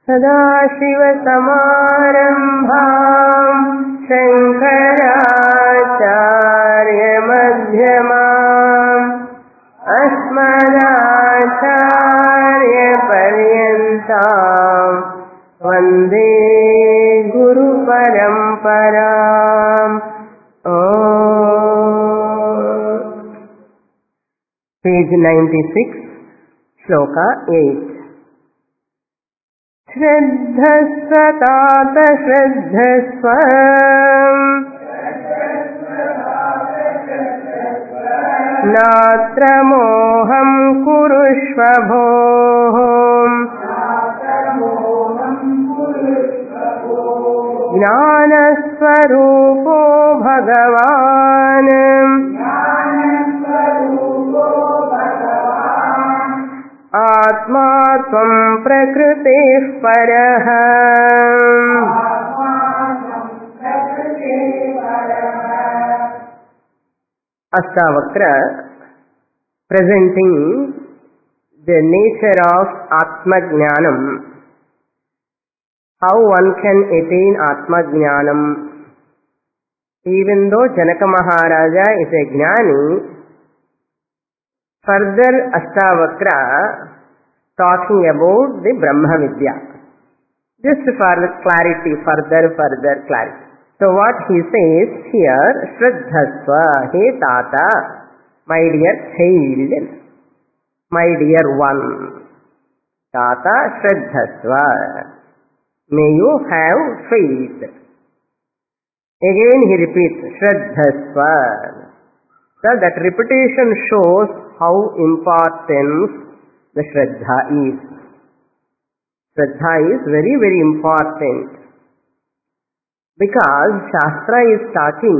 सदाशिवसमारम्भाम् शङ्कराचार्यमध्यमाम् अस्मदाचार्यपर्यन्ताम् वन्दे गुरुपरम्पराम्. Page 96, Shloka 8. श्रद्धस्व तात श्रद्धस्व नात्र मोहं कुरुष्व भोः ज्ञानस्वरूपो भगवान् आत्मा त्वं प्रकृतेः परः. Astavakra presenting the nature of Atma Jnanam, how one can attain Atma Jnanam. Even though Janaka Maharaja is a Jnani, further Astavakra talking about the Brahma Vidya, just for clarity, further clarity. So what he says here, Shraddhasva, hey Tata, my dear child, my dear one, Tata Shraddhasva, may you have faith. Again he repeats, Shraddhasva. So that repetition shows how important the Shraddha is. Shraddha is very, very important. Because Shastra is talking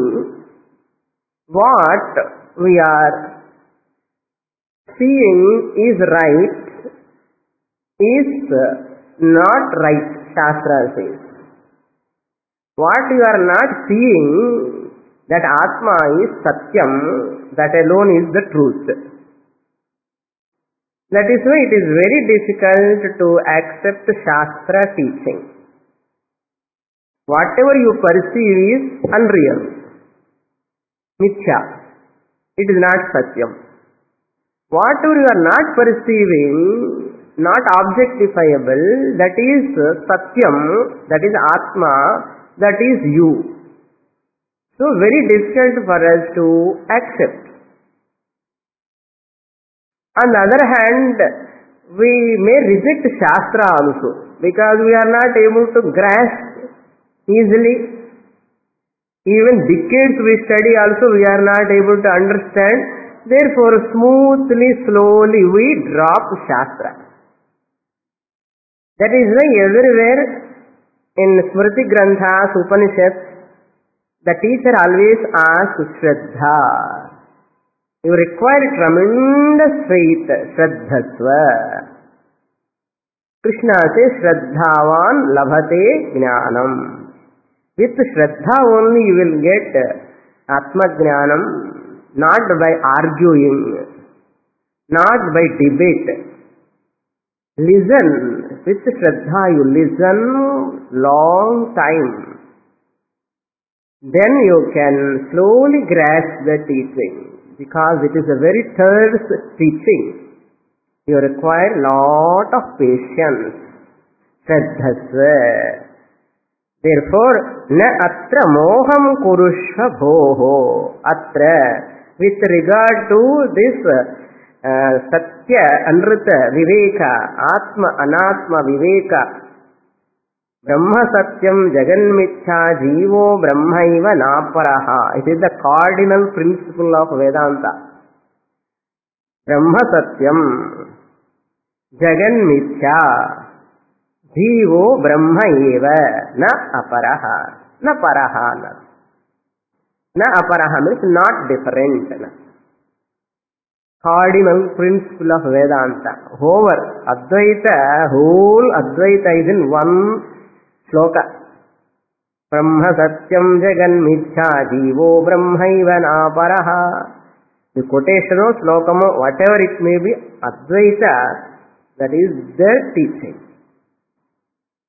what we are seeing is right, is not right, Shastra says. What you are not seeing, that Atma is Satyam, that alone is the truth. That is why it is very difficult to accept Shastra teaching. Whatever you perceive is unreal, mithya. It is not Satyam. Whatever you are not perceiving, not objectifiable, that is Satyam, that is Atma, that is you. So very difficult for us to accept. On the other hand, we may reject Shastra also, because we are not able to grasp easily. Even decades we study also, we are not able to understand. Therefore, smoothly, slowly we drop Shastra. That is why everywhere in Smriti Granthas, Upanishads, the teacher always asks Shraddha. You require tremendous faith, Shraddhasva. Krishna says, Shraddhavan labhate jnanam. With Shraddha only you will get Atma Jnanam, not by arguing, not by debate. Listen, with Shraddha you listen long time. Then you can slowly grasp the teaching, because it is a very terse teaching. You require lot of patience. Shraddhasva. Therefore, na atra moham kurushva bhoho. Atra, with regard to this satya, anrita, viveka, atma, anatma, viveka, brahma satyam jagan mithya jivo brahmaiva naparaha. It is the cardinal principle of Vedanta. Brahma satyam jagan mithya jivo brahmaiva na aparaha. Na paraha. Na aparaha means not different. Cardinal principle of Vedanta. Over Advaita, whole Advaita is in one shloka. Brahma satyam jagan mithya jivo brahmaiva naparaha. The quotation of slokamo, whatever it may be, Advaita, that is their teaching.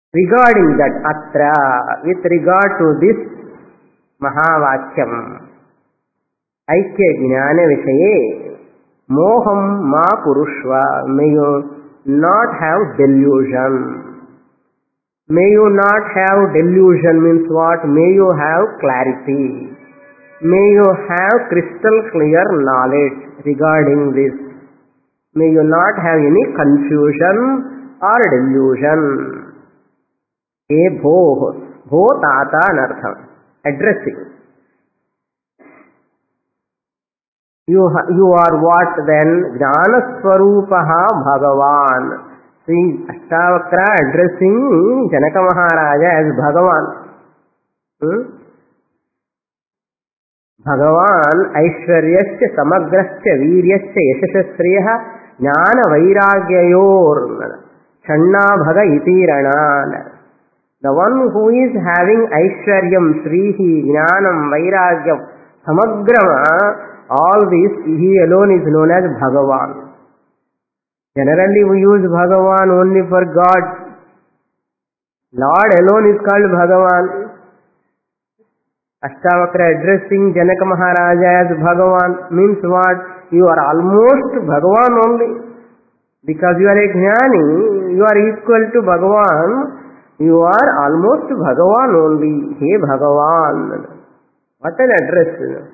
regarding that atra, with regard to this Mahavakyam, Aikya Jnana Vishaye, Moham Ma Purushva, may you not have delusion. May you not have delusion means what? May you have clarity. May you have crystal clear knowledge regarding this. May you not have any confusion or delusion. E bho, bho tata anartham. Addressing. You are what then? Jnana Swarupaha Bhagavan. See, Ashtavakra addressing Janaka Maharaja as Bhagavan. Bhagavan Aishwaryasya Samagrasya Viryasya Yashasasriyaha Jnana Vairagyayor Channa Bhaga Itirana. The one who is having Aishwaryam, Srihi, Jnanam, Vairagyam, Samagrama, all this, he alone is known as Bhagavan. Generally we use Bhagavan only for God. Lord alone is called Bhagavan. Ashtavakra addressing Janaka Maharaja as Bhagavan means what? You are almost Bhagavan only. Because you are a Jnani, you are equal to Bhagavan. You are almost Bhagavan only. Hey Bhagavan. What an address.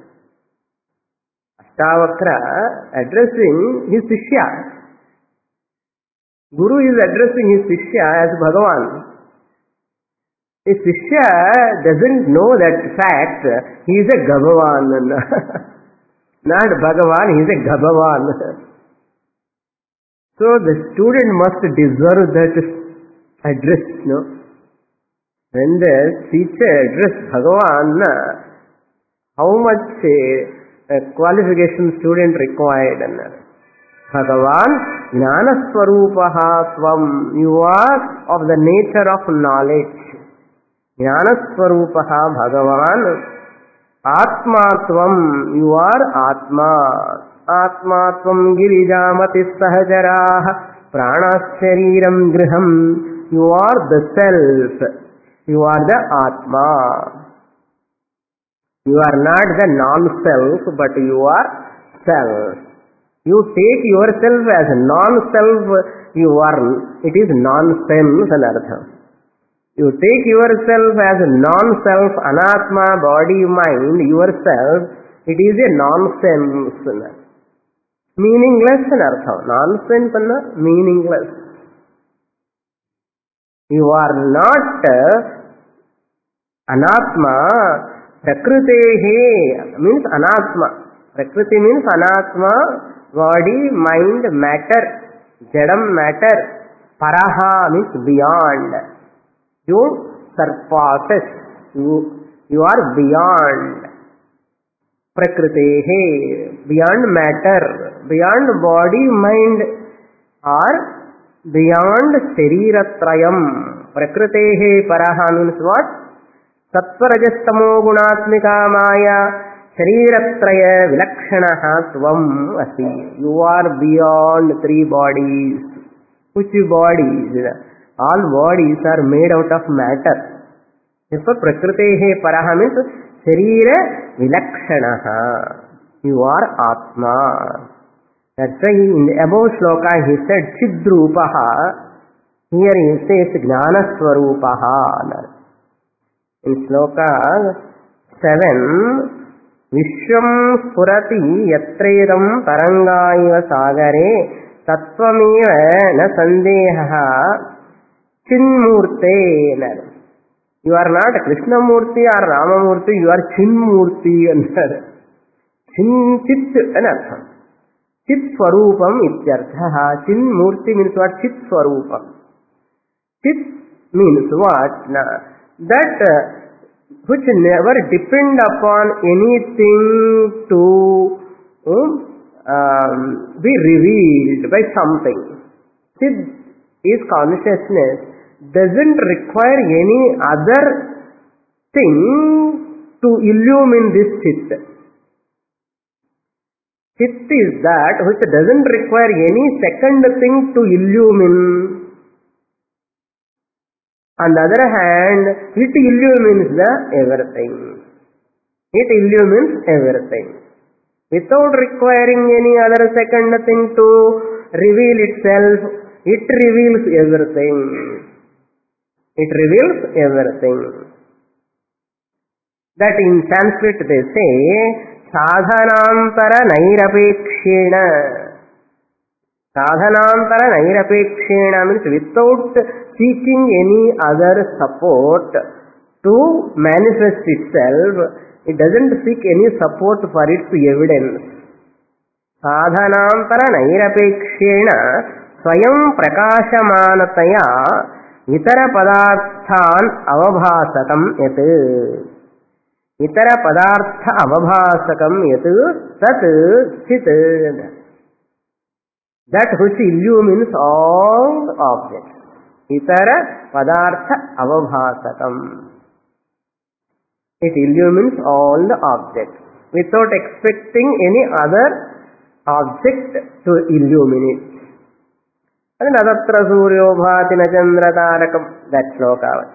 Ashtavakra addressing his Shishya. Guru is addressing his Shishya as Bhagavan. His Shishya doesn't know that fact. He is a Gabhavan. Not Bhagavan, he is a Gabhavan. So the student must deserve that address. No? When the teacher address Bhagavan, how much qualification student required? Bhagavan, Jnana Swarupaha Svam. You are of the nature of knowledge. Jnana Swarupaha Bhagavan. Atma Tvam. You are Atma. Atma Tvam Girijamati Sahajaraha Pranashariram Griham. You are the self. You are the Atma. You are not the non-self, but you are self. You take yourself as non-self, you are, it is nonsense and artha. You take yourself as non-self, anatma, body, mind, yourself, it is a nonsense. Meaningless and artha. Nonsense and meaningless. You are not anatma. Prakritehe means anatma. Prakriti means anatma. Body, mind, matter, jadam, matter. Paraha means beyond. You surpasses. You are beyond. Prakritehe, beyond matter, beyond body, mind, or beyond shariratrayam. Prakritehe paraha means what? Sattvarajastamo gunatmika maya. Shariratraya vilakshanaha tvam asi. You are beyond three bodies. Which bodies? All bodies are made out of matter. Therefore, prakritehe paraha means sharira vilakshanaha. You are Atma. That's why in the above shloka he said Chidrupaha. Here he says Jnana Swarupaha. In shloka 7, Vishwam Spurati Yatredam Tarangaiva Sagare Tattvameva Na Sandeha Chinmurte. You are not Krishna Murti or Rama Murti, you are Chinmurti. Chin Chit anartham. Chit Swarupam ityarthaha. Chinmurti means what? Chit Swarupam. Chit means what? That which never depend upon anything to be revealed by something. Chit is consciousness, doesn't require any other thing to illumine this chit. Chit is that which doesn't require any second thing to illumine. On the other hand, it illumines the everything. It illumines everything. Without requiring any other second thing to reveal itself, it reveals everything. It reveals everything. That in Sanskrit they say, sadhanantara nairapekshena. Sadhanantara nairapekshena means without seeking any other support to manifest itself, it doesn't seek any support for its evidence. Sadhanantara nairapekshena swayam prakashamanataya itara padarthan avabhasakam yat. Itara padartha avabhasakam yat tat chit. That which illumines all objects. Itara padartha avabhasakam. It illumines all the objects without expecting any other object to illuminate. And nadatra suryo bhati na chandra tarakam. That shloka.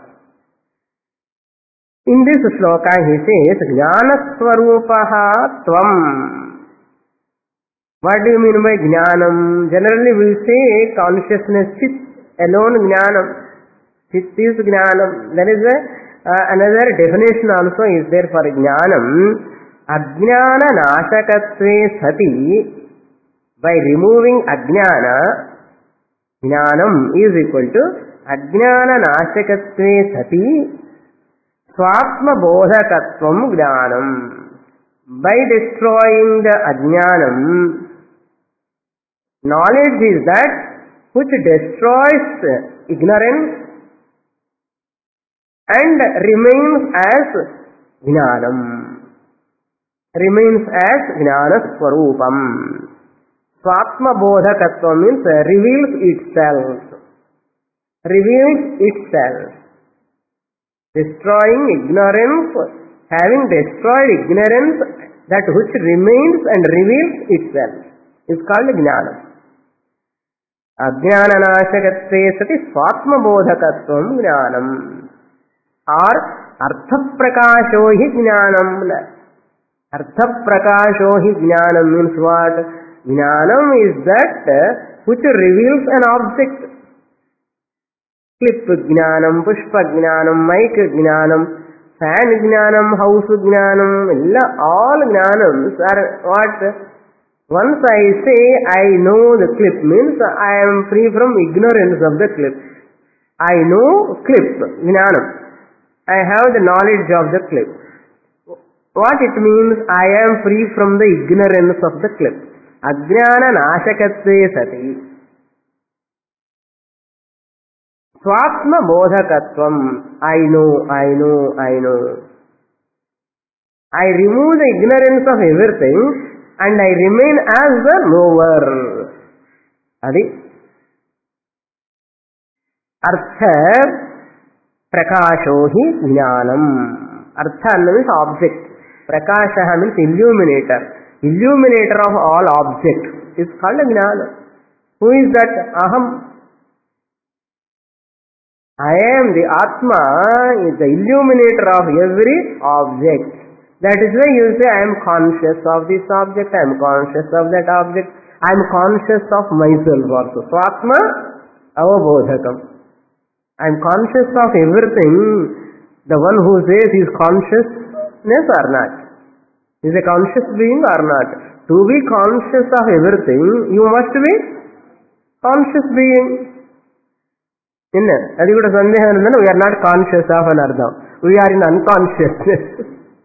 In this shloka he says, jnana swarupaha tvam. What do you mean by jnanam? Generally we say consciousness, chit alone jnanam. Chit is jnanam. There is another definition also is there for jnanam. Ajnana nashakatve sati. By removing ajnana, jnanam is equal to ajnana nashakatve sati swatma bodhakatvam jnanam. By destroying the ajnanam, knowledge is that which destroys ignorance and remains as jnanam. Remains as jnana swarupam. Swatma bodhakatva means reveals itself. Reveals itself. Destroying ignorance, having destroyed ignorance, that which remains and reveals itself is called jnana. Ajnana nashakatve sati swatma bodhakatvam jnanam. Or artha prakasho hi jnanam. Artha prakasho hi jnanam means what? Jnanam is that which reveals an object. Clip jnanam, pushpa jnanam, mic jnanam, fan jnanam, house jnanam, all jnanams are what? Once I say I know the clip means I am free from ignorance of the clip. I know clip, jnanam. I have the knowledge of the clip. What it means? I am free from the ignorance of the clip. Ajnana nashakatve sati. Swatma bodhakatvam. I know. I remove the ignorance of everything and I remain as the knower. Adi. Artha prakasho hi jnanam. Artha means object. Prakasha means illuminator. Illuminator of all objects is called jnana. Who is that? Aham. I am the Atma, is the illuminator of every object. That is why you say, I am conscious of this object, I am conscious of that object, I am conscious of myself also. So Atma, avabodhakam. I am conscious of everything. The one who says he is consciousness or not. Is a conscious being or not? To be conscious of everything, you must be conscious being. Adi kuda sandeham irundana, we are not conscious of an ardham. We are in unconsciousness.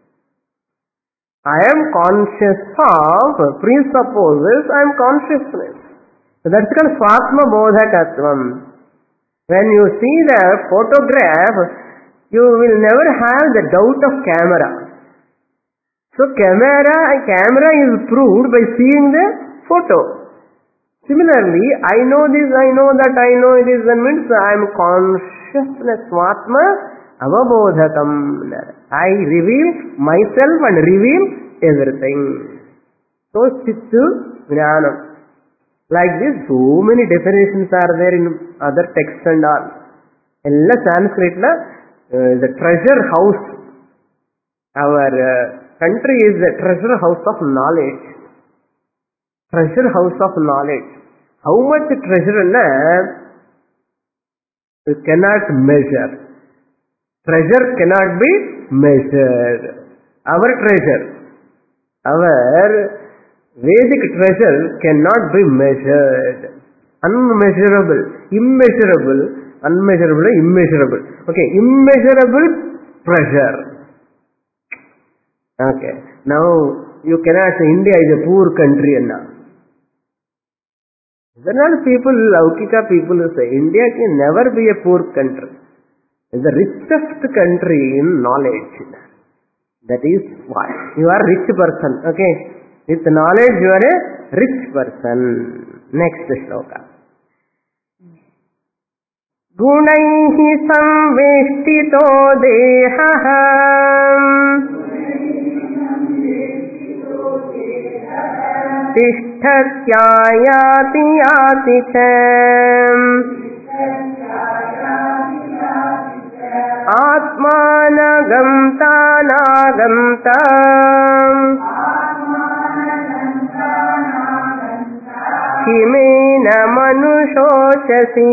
I am conscious of presupposes I am consciousness. So that's called swatma bodhakatvam. When you see the photograph, you will never have the doubt of camera. So camera is proved by seeing the photo. Similarly, I know this, I know that, I know this, that means I am consciousness, swatma avabodhakam. I reveal myself and reveal everything. So, chittu jnanam. Like this, so many definitions are there in other texts and all. Ella Sanskrit na the treasure house. Our country is the treasure house of knowledge. Treasure house of knowledge. How much treasure na you cannot measure. Treasure cannot be measured. Our treasure, our Vedic treasure cannot be measured. Unmeasurable, immeasurable, unmeasurable, immeasurable. Okay, immeasurable treasure. Okay, now you cannot say India is a poor country now. There are people, Laukika people who say India can never be a poor country. It's the richest country in knowledge. That is why you are a rich person. Okay, with knowledge you are a rich person. Next shloka. Gunaihi samveshtito dehaha tishtatyayati yati cha atmanagamta kimena manushocasi.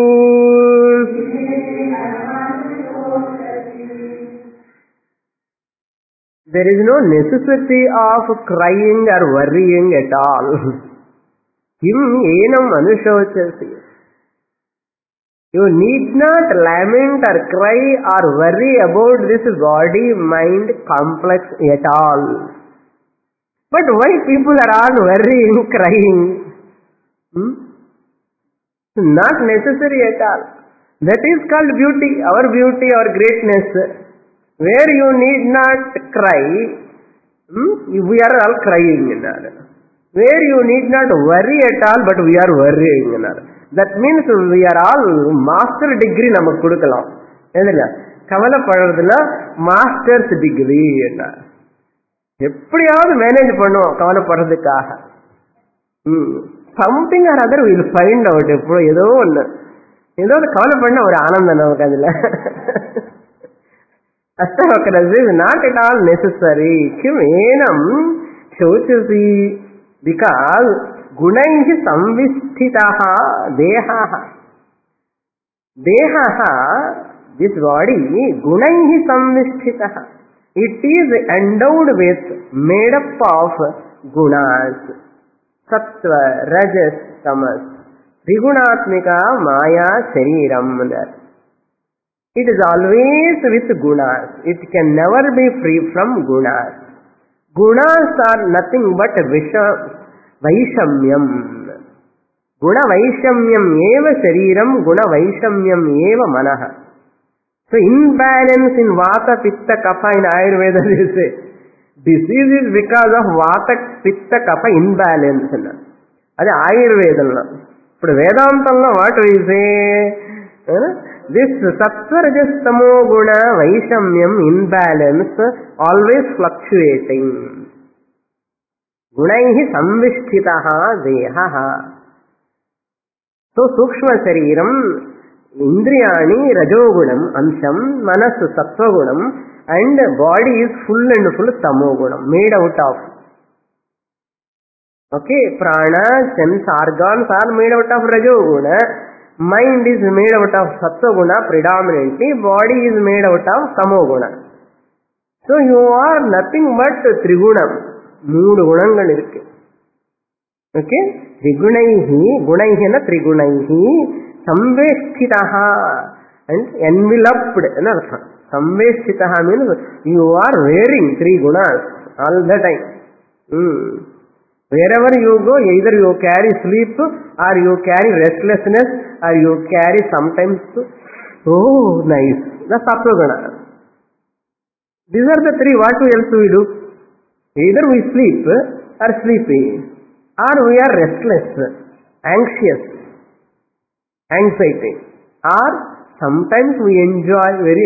There is no necessity of crying or worrying at all. Kim enam manushocasi. You need not lament or cry or worry about this body-mind complex at all. But why people are all worrying, crying? Not necessary at all. That is called beauty, our greatness. Where you need not cry, we are all crying. Where you need not worry at all, but we are worrying. That means we are all master degree namak kudukalam. Edilla kavala padradhula master's degree enna. Eppadiyavathu manage pannuvom kavala padradhukaga. Something or other we will find out. Eppo edho onnu edho kavala panna oru aanandam namakku adula. Ashtavakra is not at all necessary. Kim enam shochasi, because gunaihi samvisthitaha dehaha. Dehaha, this body, gunaihi samvisthitaha. It is endowed with, made up of gunas. Sattva, rajas, tamas. Trigunatmika maya shariram. It is always with gunas. It can never be free from gunas. Gunas are nothing but vaishamyam. Guna vaishamyam eva shariram, guna vaishamyam eva manaha. So imbalance in vata, pitta, kapha in Ayurveda they say. Disease is because of vata, pitta, kapha imbalance. That is Ayurveda. But Vedantalla what we say? This sattva rajas tamo guna vaishamyam imbalance always fluctuating. Gunaihi samvisthitaha dehaha. So sukshma shariram indriyani rajogunam ansham, manasu sattvagunam, and body is full and full tamogunam, made out of. Okay, prana, sense organs are made out of rajoguna. Mind is made out of sattva-guna predominantly, body is made out of tamo-guna. So you are nothing but trigunam. Mood gunangal irukku. Okay? Trigunaihi, gunaihi na trigunaihi, samvesthitaha, and enveloped. Samvesthitaha means you are wearing three gunas all the time. Wherever you go, either you carry sleep, or you carry restlessness, or you carry sometimes, oh nice, the sattva-guna. These are the three. What else we do? Either we sleep or sleepy, or we are restless, anxious, anxiety, or sometimes we enjoy very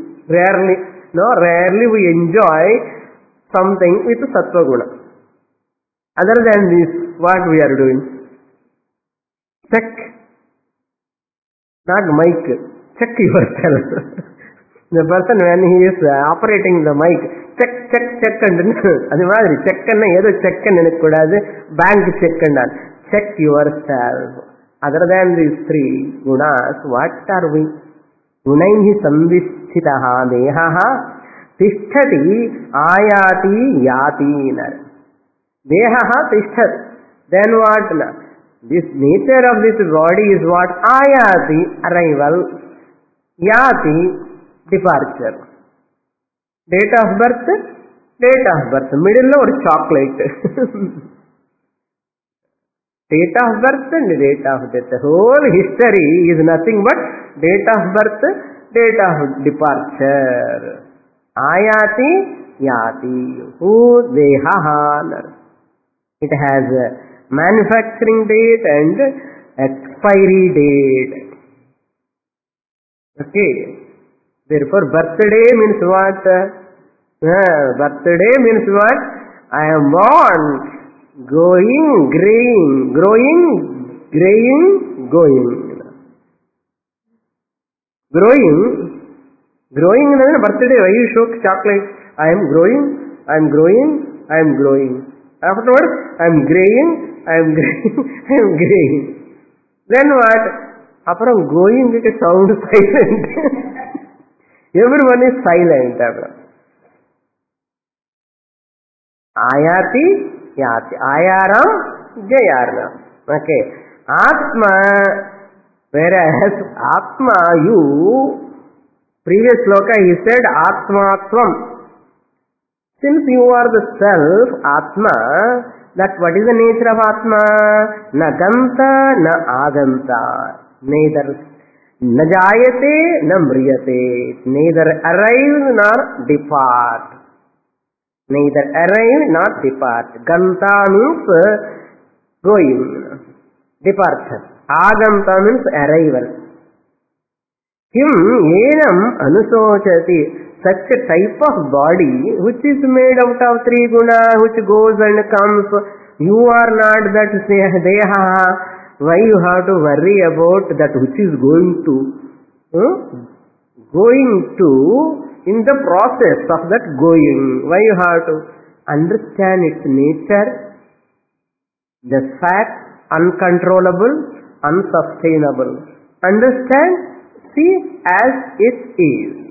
rarely we enjoy something with sattva-guna. Other than this, what we are doing? Check. Not mic. check yourself. The person when he is operating the mic, check and அது மாதிரி check என்ன ஏதோ check நினைக்க கூடாது, bank check என்றால் check yourself. Other than these three gunas, what are we? Gunaihi samvishthitaha dehaha tishtati ayati yati. Dehaha tishthat. Then what? This nature of this body is what? Ayati, arrival. Yati, departure. Date of birth. Middle or chocolate. Date of birth and date of death. The whole history is nothing but date of birth, date of departure. Ayati, yati. Who dehaha. It has a manufacturing date and expiry date. Okay. Therefore, birthday means what? Birthday means what? I am born, growing, growing. Growing is birthday. Why you show chocolate? I am growing. Afterwards, I am graying. Then what? Apparam going it sound silent. Everyone is silent. Ayati, yati. Ayaram, jayarna. Okay. Atma, whereas Atma, you, previous sloka he said Atmatvam. Since you are the self, Atma, that what is the nature of Atma? Na ganta, na aganta. Neither na jayate, na mriyate. Neither arrive nor depart. Ganta means going. Departure. Aganta means arrival. Him enam anusochati. Such a type of body which is made out of three guna, which goes and comes. You are not that deha. Why you have to worry about that which is going to? In the process of that going. Why you have to understand its nature, the fact, uncontrollable, unsustainable. Understand, see as it is.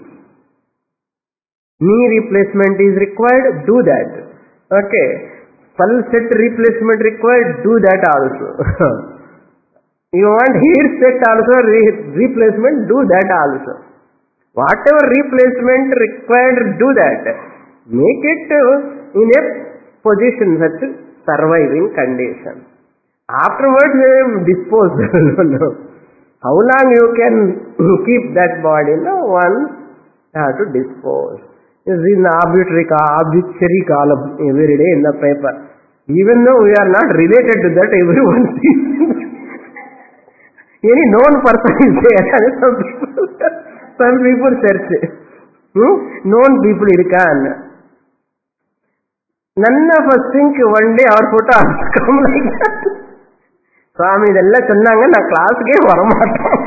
Knee replacement is required, do that. Okay. Pulse set replacement required, do that also. You want hair set also replacement, do that also. Whatever replacement required, do that. Make it in a position such surviving condition. Afterwards, dispose. How long you can keep that body? No, one have to dispose. This is in obituary column every day in the paper. Even though we are not related to that, everyone sees. Any known person is there. Some people search. Known people irkan. None of us think one day our photo has come like that. Swami idella sonnanga na class ke varamaattom.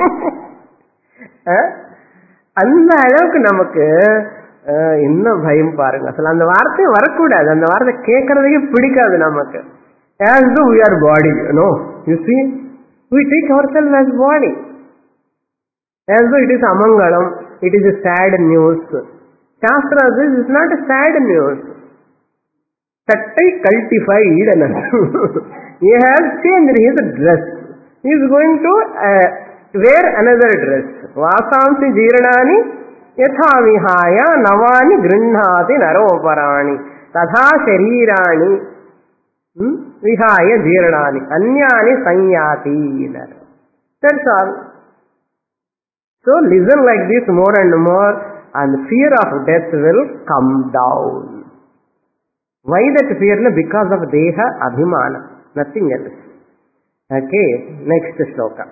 அந்த அளவுக்கு நமக்கு என்ன பயம் பாருங்க. அசல் அந்த வார்த்தை வரக்கூடாது. அந்த வார்த்தை கேட்கறதுக்கே பிடிக்காது நமக்கு. As though we are body, no. You see, we take ourselves as body. As though it is amangalam, it is a sad news. Shastra says it is not a sad news. Tattai cultified and he has changed his dress. He is going to wear another dress. Vasamsi jeeranani yatha vihaya navani grihnati naroparani tadha sharirani vihaya jeeranani anyani sanyati. That's all. So listen like this more and more and fear of death will come down. Why that fear? Because of deha abhimana, nothing else. Okay, next shloka.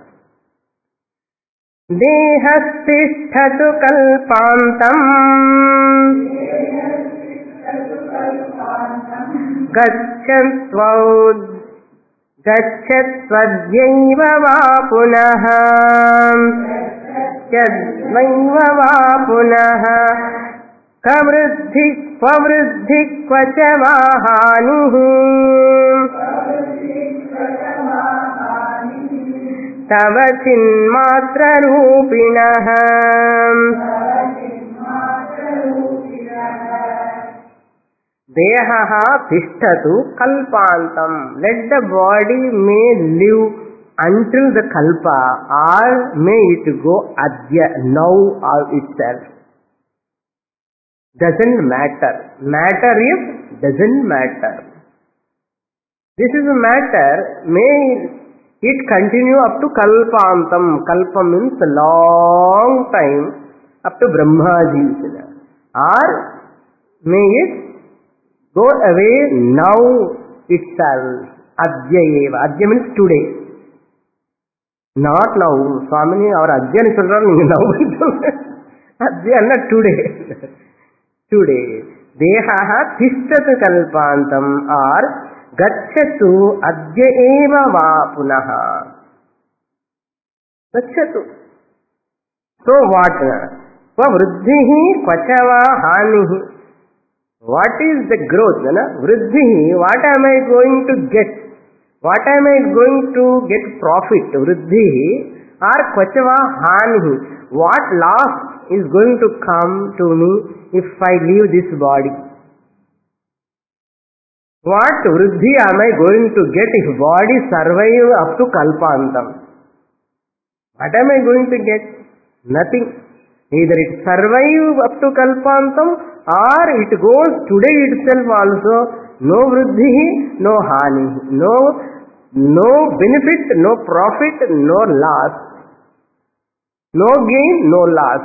Dehasthithatu kalpantam gacchatvadhyaiva va punaha यद्वैव वा पुनः कवृद्धि क्ववृद्धि क्व च वा हानिः तव चिन्मात्ररूपिणः देहः तिष्ठतु कल्पान्तं. Let the body may live until the kalpa, or may it go adya, now or itself. Doesn't matter. Matter is doesn't matter. This is a matter. May it continue up to kalpantam. Kalpa means a long time, up to Brahmaji. Or may it go away now itself. Adya eva. Adya means today. Not now. Swamini, our Adya ni solra neenga now. Adya not today. Today. Dehaha tishtatu kalpantam or gacchatu adya eva va punaha. Gacchatu. So what? Kva vruddhihi kvacha va hanihi. What is the growth? Vruddhihi, what am I going to get? What am I going to get profit? Vruddhihi or kvacha va hanihi. What loss is going to come to me if I leave this body? What vruddhi am I going to get if body survive up to kalpantam? What am I going to get? Nothing. Either it survive up to kalpantam or it goes today itself also. No vruddhi, no hani. No benefit, no profit, no loss. No gain, no loss.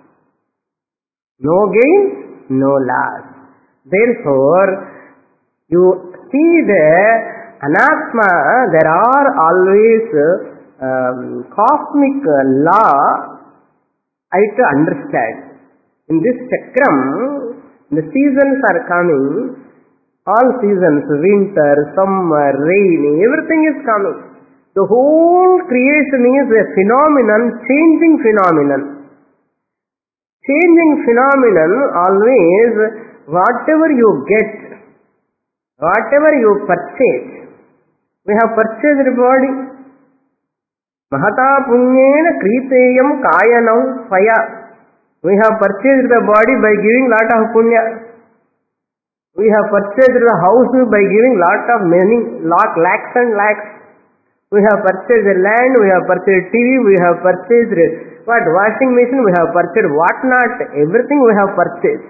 No gain, no loss. Therefore, you see the anatma, there are always cosmic law I to understand. In this chakram, the seasons are coming, all seasons, winter, summer, rain, everything is coming. The whole creation is a phenomenon, changing phenomenon. Changing phenomenon always, whatever you get, whatever you purchase. We have purchased a body. Mahata punyena kriteyam kayanam faya. We have purchased the body by giving lot of punya. We have purchased the house by giving lakhs and lakhs. We have purchased the land, we have purchased TV, we have purchased washing machine, we have purchased what not, everything we have purchased.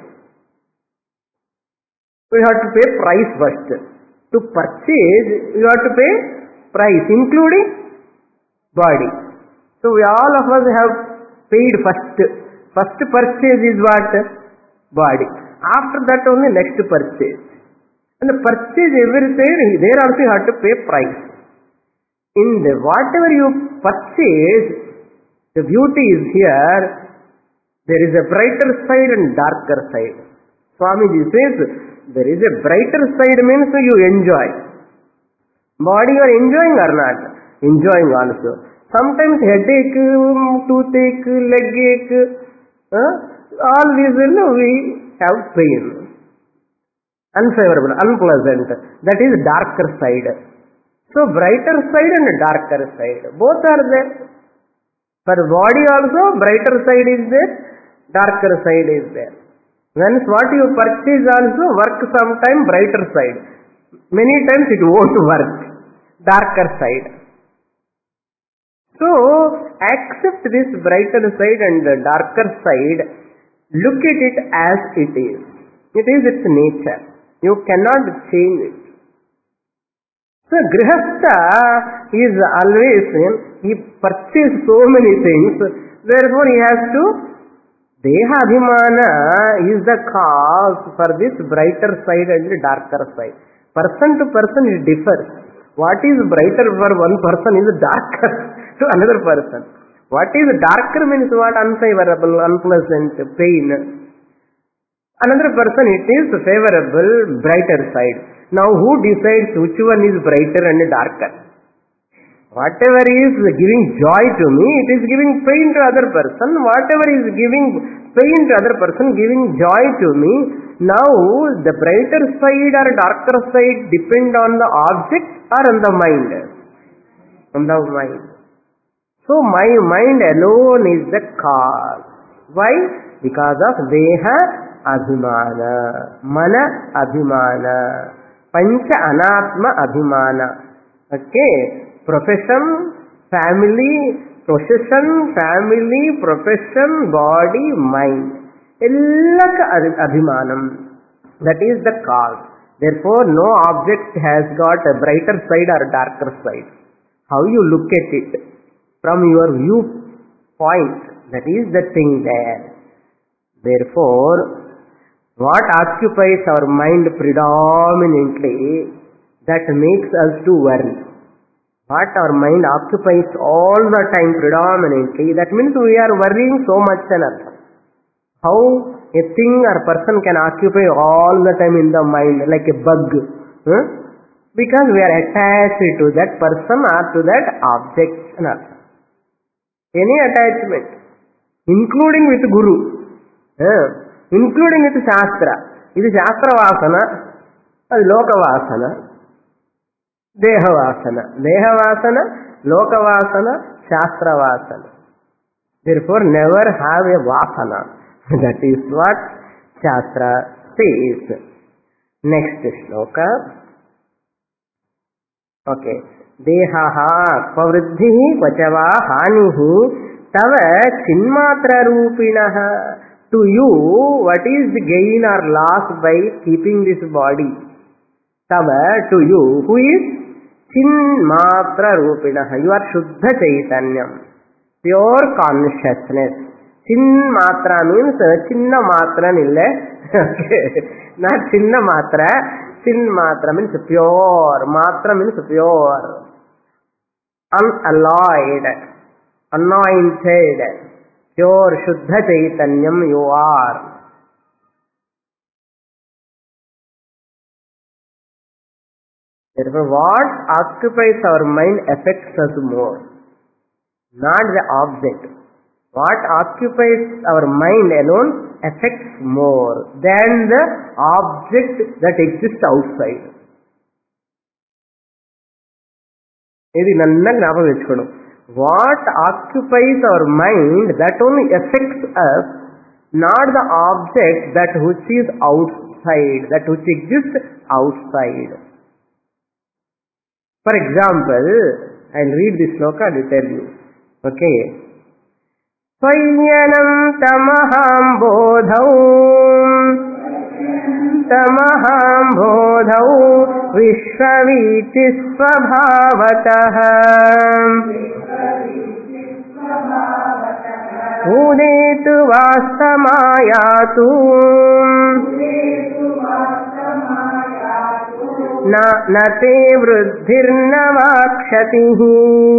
We have to pay price first. To purchase, you have to pay price, including body. So all of us have paid first. First purchase is what? Body. After that only next purchase. And the purchase everything, there also you have to pay price. In the whatever you purchase, the beauty is here. There is a brighter side and darker side. Swamiji says, there is a brighter side means you enjoy. Body you are enjoying or not? Enjoying also. Sometimes headache, toothache, leg ache, all these we have pain. Unfavorable, unpleasant. That is darker side. So brighter side and darker side. Both are there. For body also, brighter side is there, darker side is there. Once what you purchase also work sometime brighter side. Many times it won't work. Darker side. So accept this brighter side and the darker side. Look at it as it is. It is its nature. You cannot change it. So Grihastha is always, he purchases so many things, therefore he has to, Deha Abhimana is the cause for this brighter side and the darker side. Person to person it differs. What is brighter for one person is darker to another person. What is darker means what? Unfavorable, unpleasant, pain. Another person it is favorable, brighter side. Now who decides which one is brighter and darker? Whatever is giving joy to me, it is giving pain to other person. Whatever is giving pain to other person, giving joy to me. Now, the brighter side or darker side depend on the object or on the mind? On the mind. So, my mind alone is the cause. Why? Because of Deha Abhimana, Mana Abhimana, Pancha Anatma Abhimana. Okay? Profession, family, body, mind. Ellaka abhimanam. That is the cause. Therefore, no object has got a brighter side or darker side. How you look at it from your viewpoint, that is the thing there. Therefore, what occupies our mind predominantly, that makes us to worry. What our mind occupies all the time predominantly, that means we are worrying so much. How a thing or person can occupy all the time in the mind like a bug? Because we are attached to that person or to that object. Any attachment, including with Guru, including with Shastra. This is Shastra Vasana, Loka Vasana. Dehavasana, Lokavasana, Shastra Vasana. Therefore, never have a Vasana. That is what Shastra says. Next shloka. Okay. Dehaha pavriddhi vachava hanihi tava chinmatra rupinaha. To you, what is the gain or loss by keeping this body? Tava, to you, who is Chinmatra Rupinaha. You are Shuddha Chaitanyam, pure consciousness. Chinmatra means Chinna Matra nille. Not Chinna Matra. Chinmatra means pure. Matra means pure. Unalloyed. Anointed. Pure Shuddha Chaitanyam you are. Therefore, what occupies our mind affects us more, not the object. What occupies our mind alone affects more than the object that exists outside. Idi nanna gnapakam vechkodu. What occupies our mind, that only affects us, not the object that which is outside, that which exists outside. For example, I'll read this sloka and tell you. Okay. Swayanam tamaham bodhau vishvaviti svabhavatah udetu vastamayatu na te vruddhirna vakshatihi.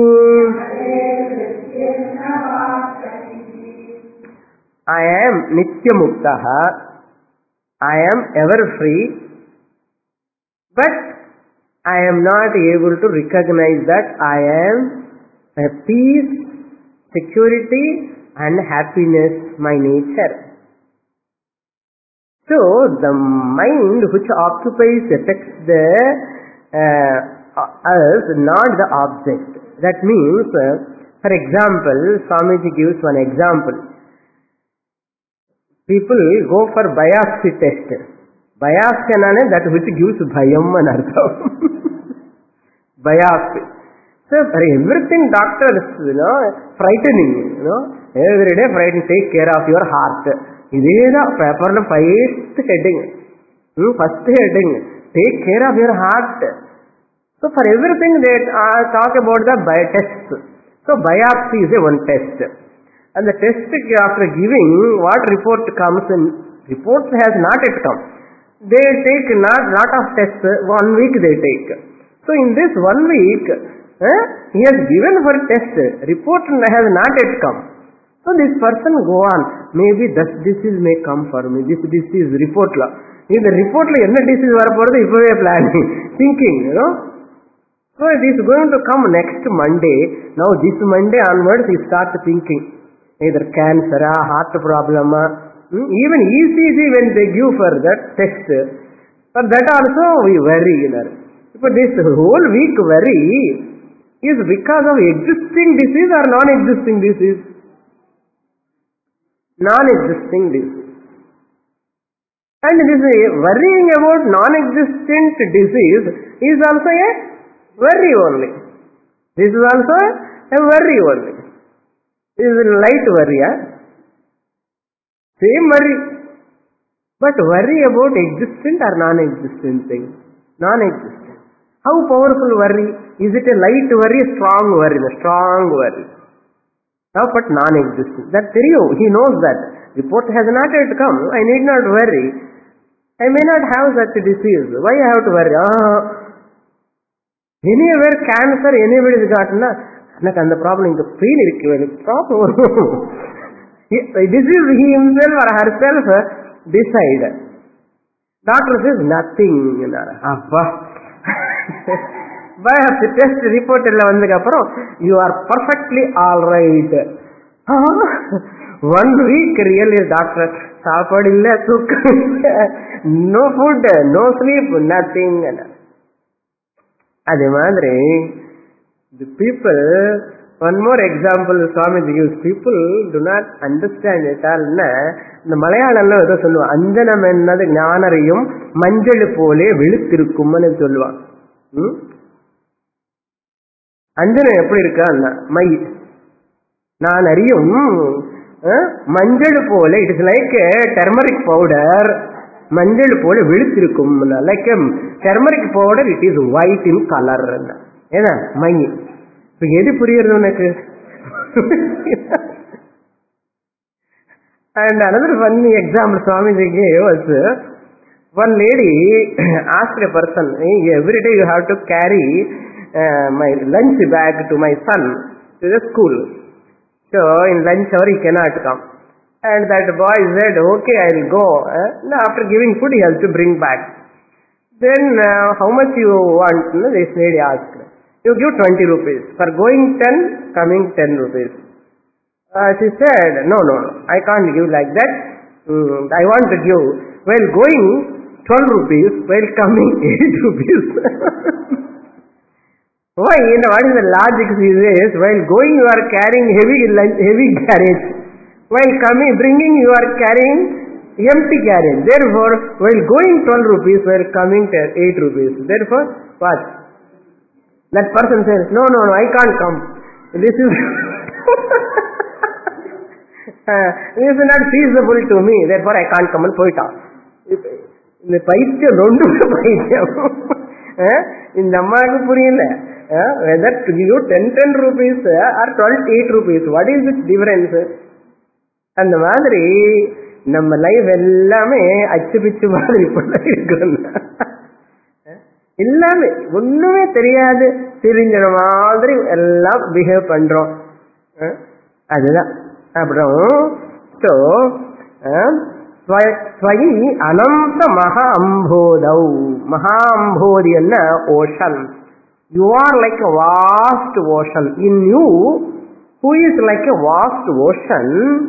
I am Nitya Muktaha. I am ever free, but I am not able to recognize that I am a peace, security and happiness, my nature. So, the mind which occupies affects the us, not the object. That means, for example, Swamiji gives one example. People go for biopsy test. Biopsy anane that which gives bhayam and artham. Biopsy. So, for everything doctors, frightening, every day frightening, take care of your heart. Idena paper na first heading. First heading. Take care of your heart. So for everything they talk about the tests. So biopsy is a one test. And the test after giving, what report comes in? Report has not yet come. They take lot of tests. 1 week they take. So in this 1 week, he has given for test. Report has not yet come. So this person go on, maybe this disease may come for me, this disease report la. In the report la enna disease varaporudhu ipove planning, thinking, So it is going to come next Monday. Now this Monday onwards he starts thinking either cancer, heart problem, even ECG when they give for that test. For that also we worry. But this whole week worry is because of existing disease or non-existing disease? Non-existing disease. And this worrying about non-existent disease is also a worry only. This is also a worry only. This is a light worry. Same worry. But worry about existent or non-existent thing? Non-existent. How powerful worry? Is it a light worry, a strong worry? A strong worry. Now, but non-existent. That he knows that. Report has not yet come. I need not worry. I may not have such a disease. Why I have to worry? Anywhere cancer, anybody's got and the problem is pain problem. This is he himself or herself decide. Doctor says nothing. Biopsy test report you are perfectly alright. 1 week really doctor no food, no sleep, nothing. Adhe madri the people, one more example Swamiji gives, people do not understand it all. இந்த மலையாளம்ல ஏதோ சொல்லுவான், அஞ்சனம் என்னது ஞானறியும் மஞ்சள் போலே விழுத்திருக்கும்னு சொல்லுவான். அஞ்சனம் எப்படி இருக்கா? மை நான் அறியும் மஞ்சள் போல, it is like turmeric powder, மஞ்சள் போல விழுத்திருக்கும். Like turmeric powder, it is white in colour. ஏன்னா மை இப்ப எது புரியுறது உனக்கு? And another funny example Swamiji gave was, one lady asked a person, every day you have to carry my lunch bag to my son to the school. So in lunch hour he cannot come. And that boy said, okay, I will go. After giving food he has to bring back. Then how much you want? This lady asked. You give 20 rupees. For going 10, coming 10 rupees. She said, no, I can't give like that. I want to give, while going 12 rupees, while coming 8 rupees. Why? What is the logic? She says, while going you are carrying heavy carriage. While coming, bringing you are carrying empty carriage. Therefore, while going 12 rupees, while coming 8 rupees. Therefore, what? That person says, no, I can't come. This is this is not feasible to me. Therefore, I can't come. இந்த பைத்தியம் ரெண்டு பைத்தியம். இந்த அம்மாவுக்கு புரியல. Whether to give 10 rupees or 8 rupees, what is the difference? அந்த மாதிரி நம்ம லைஃப் எல்லாமே அச்சு பிச்சு மாதிரி இருக்கு. எல்லாமே ஒண்ணுமே தெரியாது, தெரிஞ்ச மாதிரி எல்லாம் பிஹேவ் பண்றோம். அதுதான் அப்புறம் அனந்த மகா அம்போதௌ. மகா அம்போதி என்ன? Ocean. You are like a vast ocean. In you, who is like a vast ocean,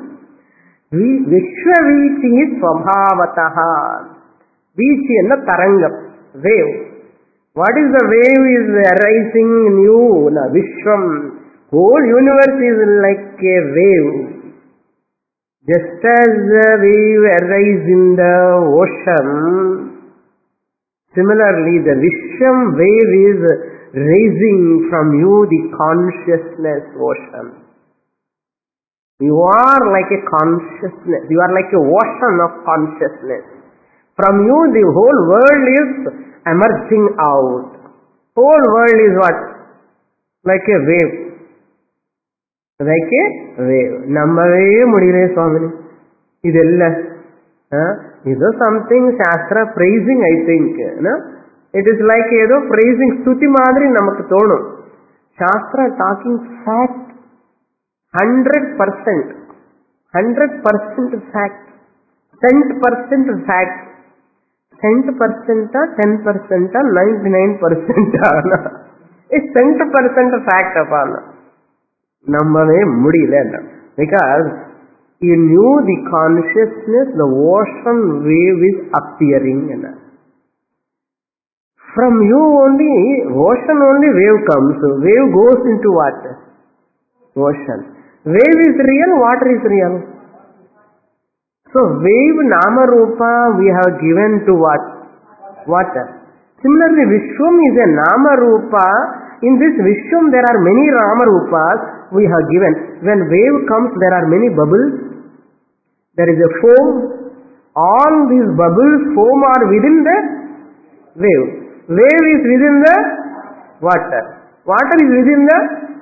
Vishwavichi Swabhavataha. Vichi enna tarangam, wave. What is the wave is arising in you? Vishwam. Whole universe is like a wave. Just as the wave arises in the ocean, similarly the Vishwam wave is raising from you the consciousness ocean. You are like a consciousness. You are like a ocean of consciousness. From you the whole world is emerging out. Whole world is what? Like a wave. Like a wave. நம்பவே முடியல சுவாமி இதெல்லாம். ஏதோ something சாஸ்திர praising, I think. It is like ஏதோ praising ஸ்துதி மாதிரி நமக்கு தோணும். சாஸ்திர talking fact. 100%. 100% fact. 10% fact. 10% 10% 99%. It's 100% fact upon நம்பவே முடியல. Because you knew the consciousness, the ocean wave is appearing. From you only, ocean only wave comes. Wave goes into what? Ocean. Wave is real, water is real. So wave nama rupa we have given to what? Water. Similarly, Vishwam is a nama rupa. In this Vishwam there are many nama rupas we have given. When wave comes there are many bubbles. There is a foam. All these bubbles, foam are within the wave. Wave is within the water. Water is within the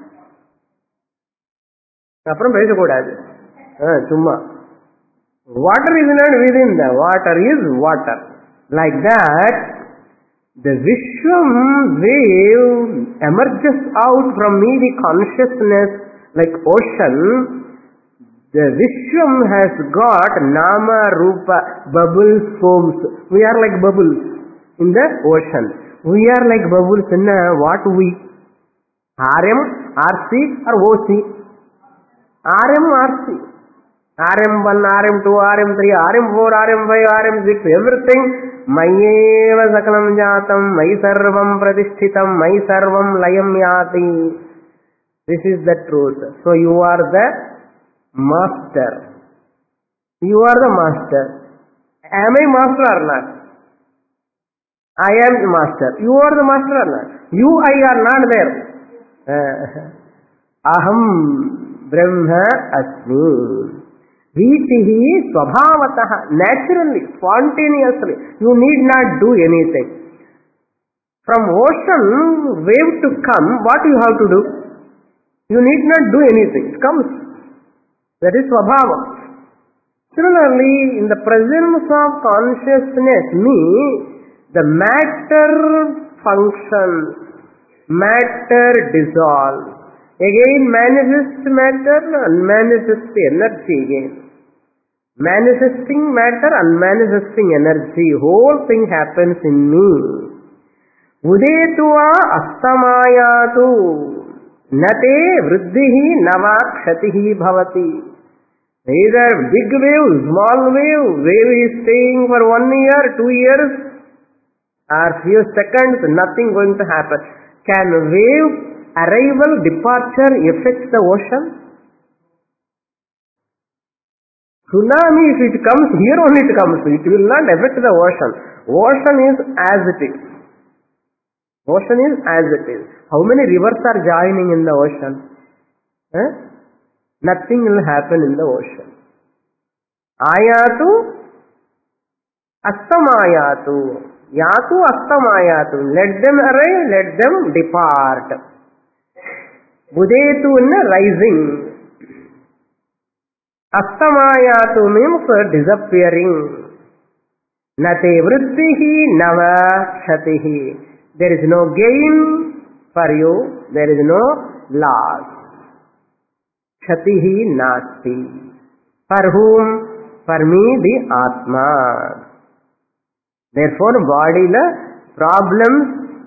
அப்புறம் பேசக்கூடாது சும்மா. Water is not within the water is water. Like that, the Vishwam wave emerges out from me, the consciousness, like ocean. The Vishwam has got nama, rupa, bubbles, foams. We are like bubbles in the ocean. We are like bubbles in what we? RM, RC or OC? RM, RC. RM1, RM2, RM3, RM4, RM5, RM6, everything. Mayeva sakalam jatam, Mayi sarvam pratishtitam, Mayi sarvam layam yati. This is the truth. So you are the master. You are the master. Am I master or not? I am the master. You are the master or not? You, I are not there. Aham Brahma Asmi. Vitihi Swabhavataha. Naturally, spontaneously. You need not do anything. From ocean wave to come, what you have to do? You need not do anything. It comes. That is Swabhava. Similarly, in the presence of consciousness, me, the matter functions, matter dissolves. Again manifest matter, unmanifest energy again. Manifesting matter, unmanifesting energy, whole thing happens in me. Udetua astamayatu nate vriddhihi nava kshatihi bhavati. Either big wave, small wave, wave is staying for 1 year, 2 years, or few seconds, nothing going to happen. Can wave arrival, departure affect the ocean? Tsunami, if it comes, here only it comes. It will not affect the ocean. Ocean is as it is. Ocean is as it is. How many rivers are joining in the ocean? Nothing will happen in the ocean. Ayatu astamayatu. Yatu astamayatu. Let them arrive, let them depart. Budetu in rising. Astamayatu means disappearing. Nate vriddhihi nava shatihi. There is no gain for you. There is no loss. Shatihi nasti. For whom? For me, the Atma. Therefore, body la problems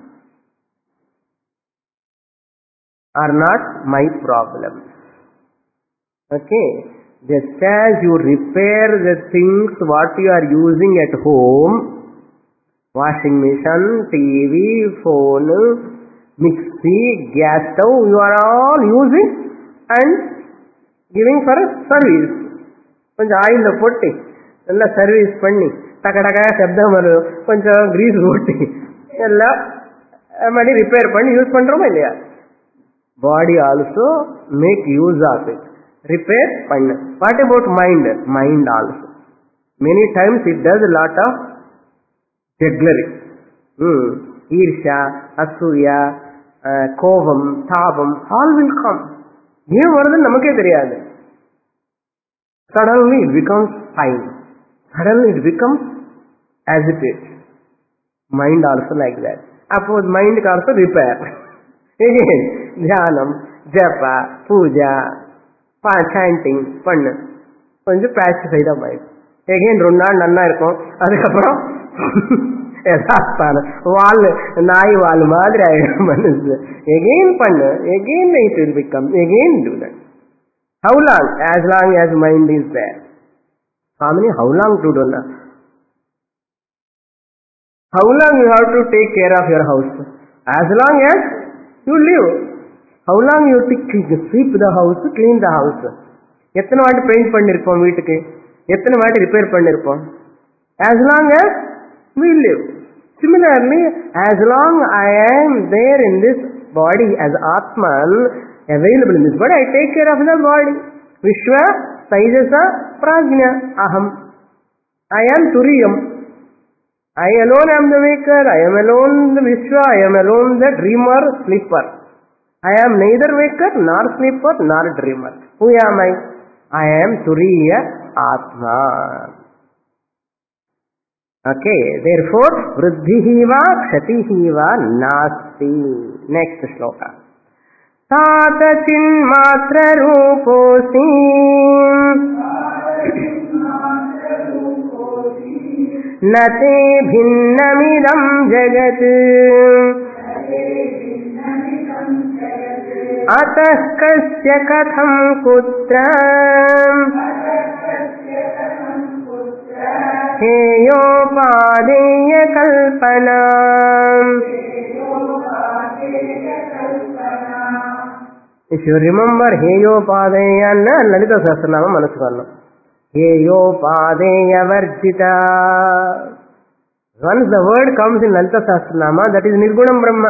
are not my problems. Okay. Just as you repair the things what you are using at home, washing machine, TV, phone, mixie, gas stove, you are all using and giving for service. கொஞ்சம் oil போட்டு நல்லா service பண்ணி டக்கடக்க சப்தம் வரும், கொஞ்சம் Greece ஓட்டி எல்லாம் மறுபடி ரிப்பேர் பண்ணி யூஸ் பண்றோமா இல்லையா? Body also make use of it, repair பண்ணு. What about mind? Mind also many times it does lot of jugglery. ஈர்ஷா, அசூயா, கோபம், தாபம், ஆல் வில் கம். ஏன் வருதுன்னு நமக்கே தெரியாது. Suddenly it becomes fine. Suddenly it becomes as it is. Mind also like that. Suppose mind also repair. Again, dhyanam, japa, puja, chanting, pannu. கொஞ்சம் pacify the mind. Again, 2 நாள் நன்னா இருக்கும். அதுக்கப்புறம் యథాస్థానం వాళ్ళు నాయి వాళ్ళ మాదిరి ఆయన మనసు again பண்ணு again it will become again do that. How long? As long as mind is there. Swamini, how long to do that? How long you have to take care of your house? As long as you live. How long you sweep the house, clean the house? எத்தனை வாட்டி paint பண்ணிருப்போம் வீட்டுக்கு, எத்தனை வாட்டி repair பண்ணிருப்போம்? As long as we live. Similarly, as long I am there in this body as Atman, available in this body, I take care of the body. Vishwa, Taijasa, Prajna, Aham. I am Turiyam. I alone am the waker, I am alone the Vishwa, I am alone the dreamer, sleeper. I am neither waker, nor sleeper, nor dreamer. Who am I? I am Turiya Atma. Okay, therefore, Vriddhihi va Kshatihi va Nasti. Next shloka. Tata Chinmatra Ruposi Nate Bhinnamidam Jagat Atah Kasya Katham Kutra Heyopadeya Kalpana. If you remember Heyopadeya na Lalita Sahasranama Manasukannam. Heyopadeya Varjita. Once the word comes in Lalita Sahasranama, that is Nirgunam Brahma.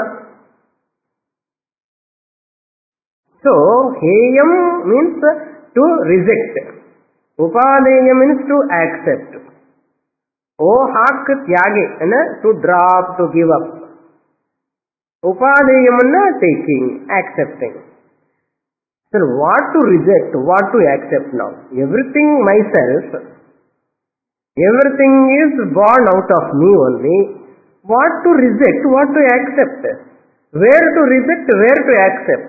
So, Heyam means to reject. Upadeya means to accept. Oh, hak tyage, to drop, to give up. Upadeyam taking, accepting. So, what to reject, what to accept now? Everything myself, everything is born out of me only. What to reject, what to accept? Where to reject, where to accept?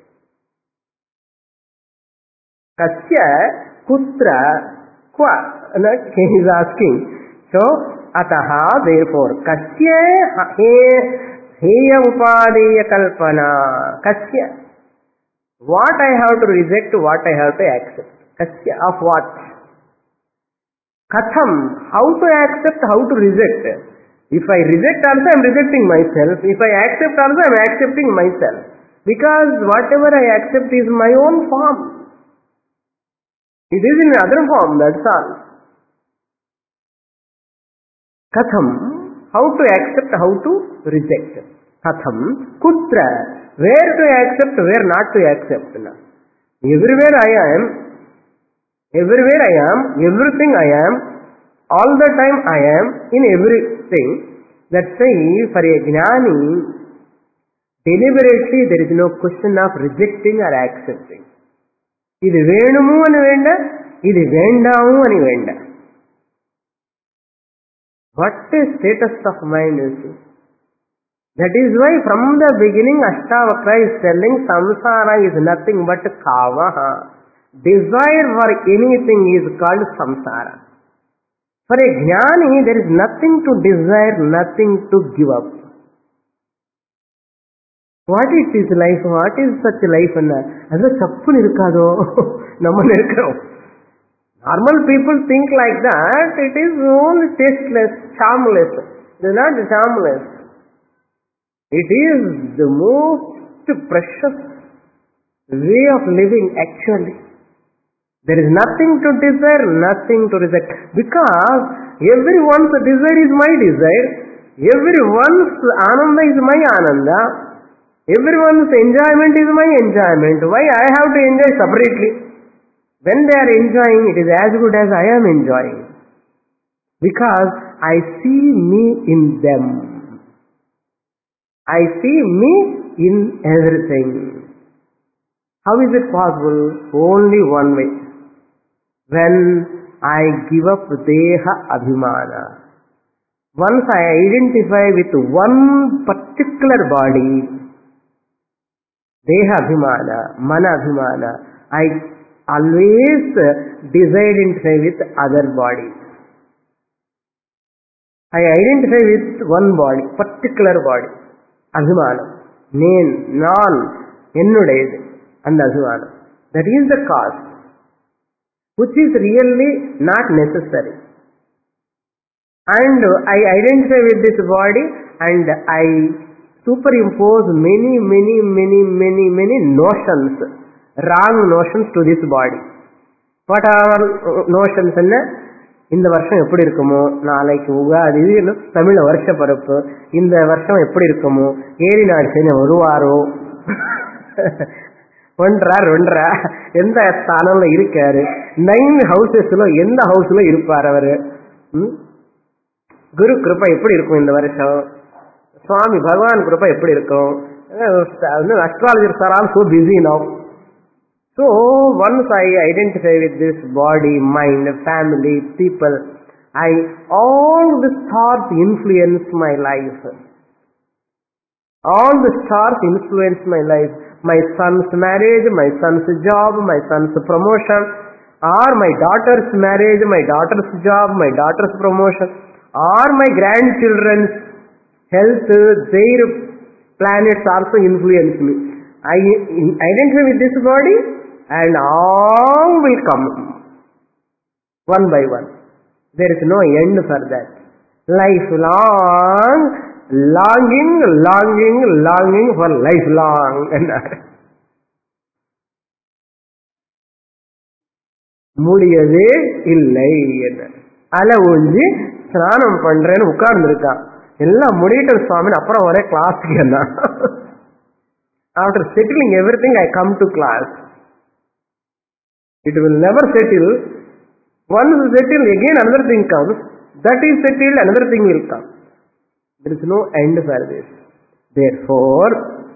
Kasya, kutra, kwa? He is asking. So, ataha, therefore, kasya heya upadeya kalpana. Kasya. What I have to reject, what I have to accept. Kasya, of what? Katham, how to accept, how to reject. If I reject also, I am rejecting myself. If I accept also, I am accepting myself. Because whatever I accept is my own form. It is in other form, that's all. Katham, how to accept, how to reject. Katham, kutra, where to accept, where not to accept. Everywhere I am, everything I am, all the time I am, in everything. That's why for a jnani, deliberately there is no question of rejecting or accepting. Idu venumu ani venda, idu vendamu ani venda. What a status of mind is this? That is why from the beginning Ashtavakra is telling samsara is nothing but kavaha. Desire for anything is called samsara. For a jnani there is nothing to desire, nothing to give up. What is life? What is such life? Adha chappunu irukado namman irukrom. Normal people think like that. It is only tasteless, charmless. It is not charmless. It is the most precious way of living actually. There is nothing to desire, nothing to reject. Because everyone's desire is my desire. Everyone's ananda is my ananda. Everyone's enjoyment is my enjoyment. Why I have to enjoy separately? When they are enjoying, it is as good as I am enjoying. Because I see me in them. I see me in everything. How is it possible? Only one way. When I give up Deha Abhimana. Once I identify with one particular body, Deha Abhimana, Mana Abhimana, I always desidentify with other bodies. I identify with one body, particular body. Abhimanam. Nen, nan, ennudayadu. And Abhimanam. That is the cause, which is really not necessary. And I identify with this body and I superimpose many notions, wrong notions to this body. What are notions? இந்த வருஷம் எப்படி இருக்குமோ, நாளைக்கு உகாதி, தமிழ் வருஷ பருப்பு, இந்த வருஷம் எப்படி இருக்குமோ, ஏறி நாடு செய்ய வருவாரோ, ஒன்றா எந்த ஸ்தானம்ல இருக்காரு, 9 ஹவுசஸ்ல எந்த ஹவுஸ்ல இருப்பார் அவரு, குரு கிருபை எப்படி இருக்கும் இந்த வருஷம், சுவாமி பகவான் கிருபை எப்படி இருக்கும். Astrologer sir all so busy now. So once I identify with this body, mind, family, people, all the stars influence my life. All the stars influence my life. My son's marriage, my son's job, my son's promotion, or my daughter's marriage, my daughter's job, my daughter's promotion, or my grandchildren's health, their planets also influence me. I identify with this body and all will come one by one. There is no end for that. Lifelong longing for lifelong. முடியவே இல்லை. அலை ஊஞ்சி ஸ்நானம் பண்றேன்னு உட்கார்ந்து இருக்கான். எல்லாம் முடியிட்ட சுவாமி, அப்புறம் ஒரே கிளாஸுக்கு என்ன. After settling everything, I come to class. It will never settle. Once settled, again another thing comes. That is settled, another thing will come. There is no end for this. Therefore,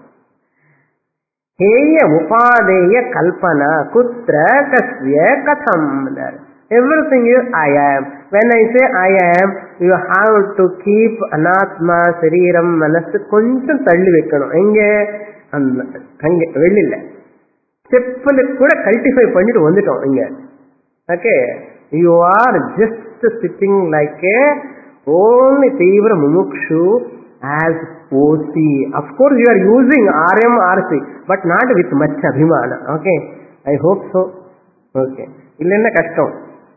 heya upadeya kalpana kutra kasya katham. Everything is I am. When I say I am, you have to keep anatma, sariram, manas koncham thalli vekkano. Enge அங்கே வெளியில ஸ்டெப்பில் கூட கல்டிஃபை பண்ணிட்டு வந்துட்டோம் இங்க. Okay, you are just sitting like a only தீவிர முமுக்ஷு as OC. Of course you are using RM RC, but not with much அபிமானம். Okay, I hope so. Okay, இல்லைன்னா கஷ்டம்.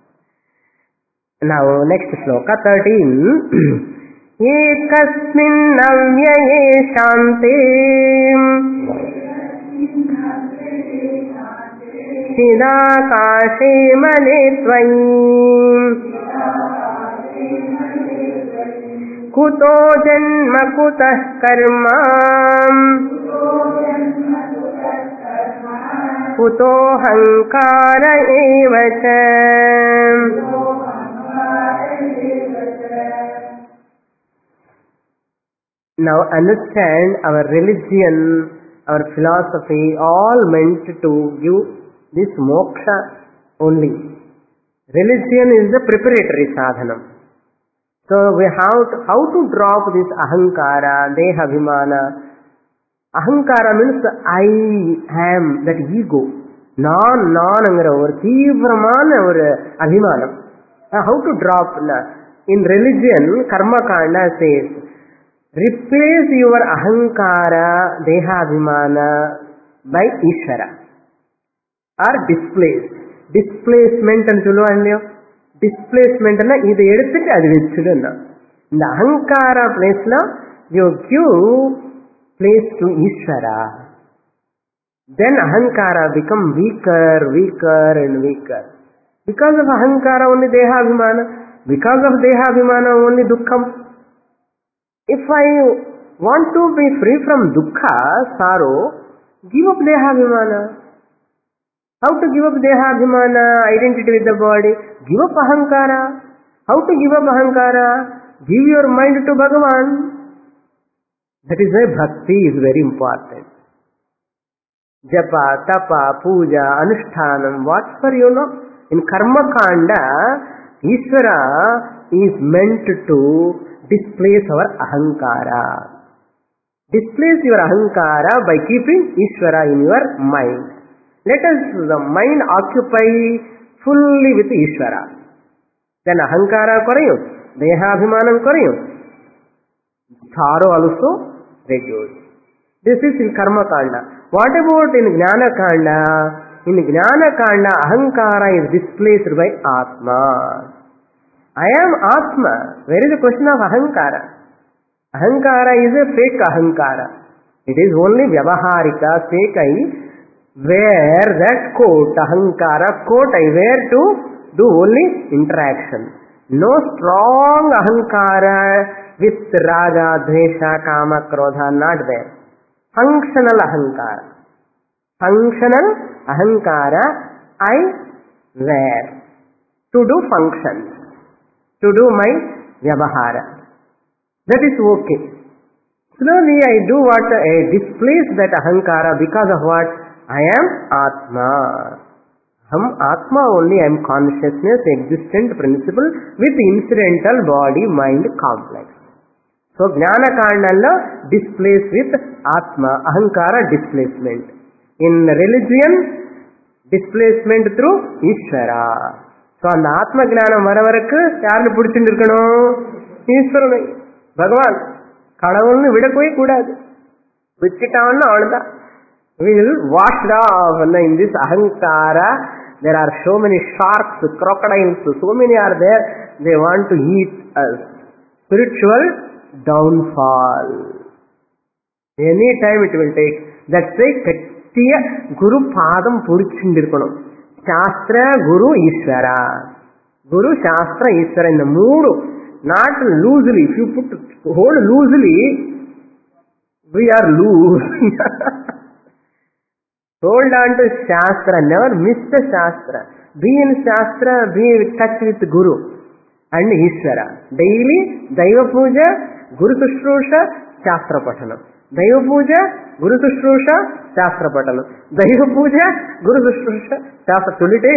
Now next shloka 13. एकस्मिन् अव्यये शान्ते चिदाकाशे मने त्वयि कुतो जन्म कुतः कर्म कुतोऽहङ्कार एव च. Now understand, our religion, our philosophy, all meant to give this moksha only. Religion is the preparatory sadhanam. So we have to, how to drop this ahankara, deha abhimana. Ahankara means I am, that ego. நான் என்கிற ஒரு தீவிரமான ஒரு அபிமானம். How to drop? In religion, karma kanda says, replace your ahankara, deha abhimana by Ishvara, or displace. Displacement and சொல்லுவாங்க இல்லையோ, டிஸ்பிளேஸ்மெண்ட்னா இதை எடுத்துட்டு அது வச்சுடுன்னா. இந்த அகங்காரா பிளேஸ்ல you give place to Ishvara. Then ahankara become weaker and weaker. Because of ahankara only deha abhimana. Because of deha abhimana only dukkham. If I want to be free from dukkha, sorrow, give up deha abhimana. How to give up deha abhimana, identity with the body? Give up ahankara. How to give up ahankara? Give your mind to Bhagavan. That is why bhakti is very important. Japa, tapa, puja, anushtanam, what for you know? In karma kanda, Ishvara is meant to displace our ahankara. Displace your ahankara by keeping Ishvara in your mind. Let us the mind occupy fully with Ishvara. Then ahankara korayum. દેહાભિમાનમ કર્યું, sorrow also reduced. This is in karma kanda. What about in jnana kanda? In jnana kanda, ahankara is displaced by atma. I am atma. Where is the question of ahankara? Ahankara is a fake ahankara. It is only vyavaharika, fake I wear that coat, ahankara coat I wear to do only interaction. No strong ahankara with raga, dvesha, kama, krodha, not there. Functional ahankara. Functional ahankara I wear to do functions, to do my vyavahara. That is okay. Slowly I do what? I displace that ahankara because of what? I am Atma. Ham Atma only, I am consciousness, existent principle with incidental body mind complex. So Jnana Kandalla displace with Atma, ahankara displacement. In religion, displacement through Ishvara. So அந்த ஆத்ம ஞானம் வரவருக்கு யாருன்னு பிடிச்சிட்டு இருக்கணும்? ஈஸ்வரனை, பகவான். கடவுள்னு விடவே கூடாது. விட்டுட்டான்னு அவ்வளவுதான். We will wash it off. In this ahankara, there are so many sharks, crocodiles, so many are there. They want to eat us. Spiritual downfall. Any time it will take. That's why Kattiya Guru Padam Purichindirikanum. Shastra, Guru, Ishvara. Guru, Shastra, Ishvara in the mood. Not loosely. If you hold loosely, we are loose. Hold on to Shastra. Never miss the Shastra. Be in Shastra, be in touch with Guru and Ishvara. Daily, Daiva Puja, Guru Sushrusha, Shastra Patanam. Daiva Puja, Guru Sushrusha, Shastra Patanam. Daiva Puja, Guru Sushrusha, Shastra. Solite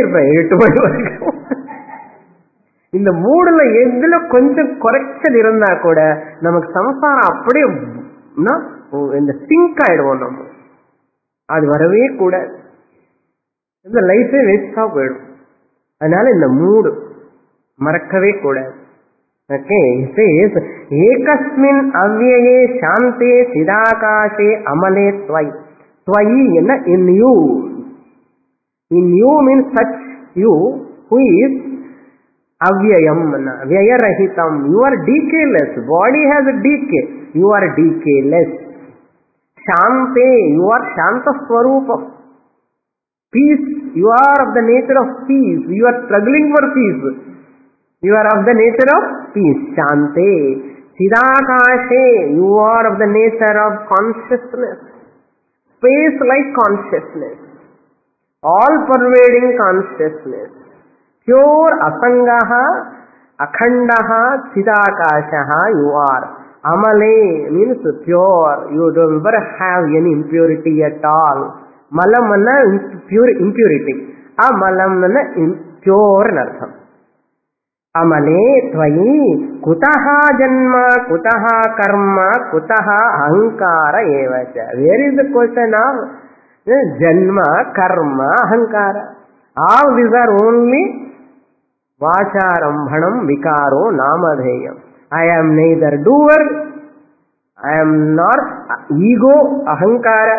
இந்த மூடுல எதுல கொஞ்சம் குறைச்சல் இருந்தா கூட நமக்கு சம்சாரம் அப்படியே இந்த சிங்க் ஆயிடுவோம். நம்ம அது வரவே கூட இந்த லைஃபே வேஸ்டா போயிடும். அதனால இந்த மூடு மறக்கவே கூடாது. ஓகே, ஏகஸ்மின் அவ்யயே சாந்தே சிதாகாசே அமலே த்வை. த்வயி என்ன? In you. In you means such you who is avyayam, vyayarahitam. You are decayless. Body has a decay. You are decayless. Shante, you are Shanta Swarupam. Peace, you are of the nature of peace. You are struggling for peace. You are of the nature of peace. Shante. Chidakashe, you are of the nature of consciousness. Space like consciousness. All pervading consciousness. Pure asangaha, akhandaha, chidakashaha, you are. Amale means pure. You don't ever have any impurity at all. Malam manna pure impurity. Amalam manna impure nartham. Amale tvayi kutaha janma, kutaha karma, kutaha ahankara evacha. Where is the question of janma, karma, ahankara? All these are only Vacharambhanam vikaro namadheyam. I am neither doer, I am not ego, ahankara.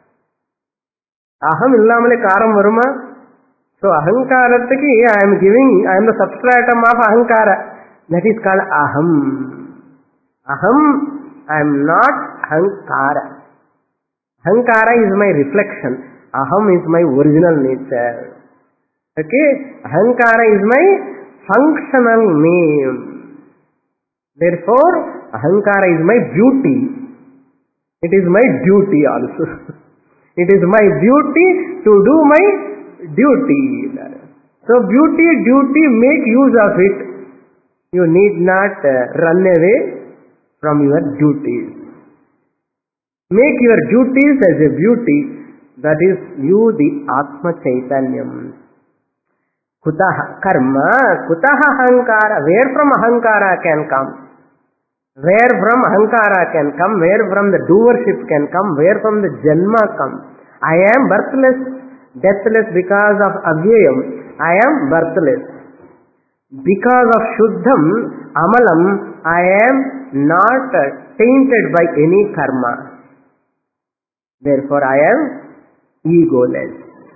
Aham illamale karam varuma. So ahankarathiki I am the substratum of ahankara. That is called aham. Aham, I am not ahankara. Ahankara is my reflection. Aham is my original nature. Okay, ahankara is my functional name. Therefore, ahankara is my beauty. It is my duty also. It is my duty to do my duty. So beauty, duty, make use of it. You need not run away from your duties. Make your duties as a beauty. That is you, the Atma Chaitanyam. Kutaha karma, kutaha ahankara. Where from ahankara can come? Where from ahankara can come? Where from the doership can come? Where from the janma come? I am birthless, deathless because of avyayam. I am birthless. Because of Shuddham, Amalam, I am not tainted by any karma. Therefore, I am egoless.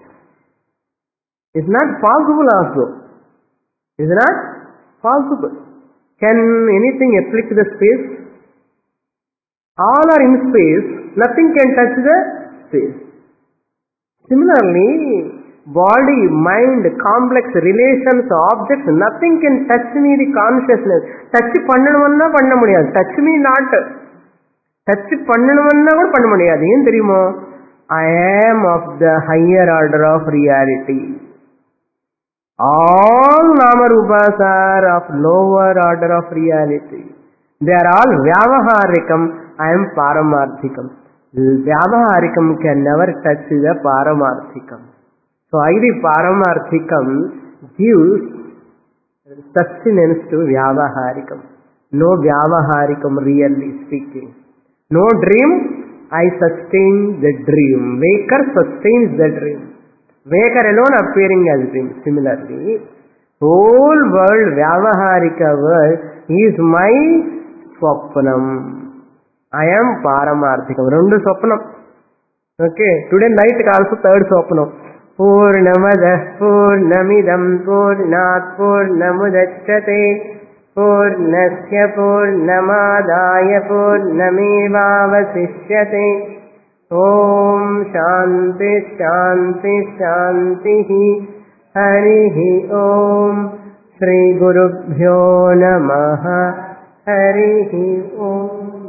It's not possible also. It's not possible. Can anything afflict the space? All are in space. Nothing can touch the space. Similarly, body, mind, complex relations, objects, nothing can touch me the consciousness. Touch பண்ணணும்னா பண்ண முடியாது. Touch me not. Touch பண்ணணும்னா கூட பண்ண முடியாது. ஏன் தெரியுமோ? I am of the higher order of reality. All Nama Rupas are of lower order of reality. They are all Vyavaharikam. I am Paramarthikam. Vyavaharikam can never touch the Paramarthikam. So, Aidi Paramarthikam gives sustenance to Vyavaharikam. No Vyavaharikam really speaking. No dream, I sustain the dream. Waker sustains the dream. Waker alone appearing as dream. Similarly, whole world, Vyavaharika world is my Swapnam. I am Paramarthikam. Rendu Swapnam. Okay, today night also third Swapnam. Purnamadah Purnamidam Purnat Purnamudachyate Purnasya Purnamadaya Purnamevavasishyate. Om Shanti Shanti Shanti Harihi Om Shri Gurubhyo Namaha Harihi Om.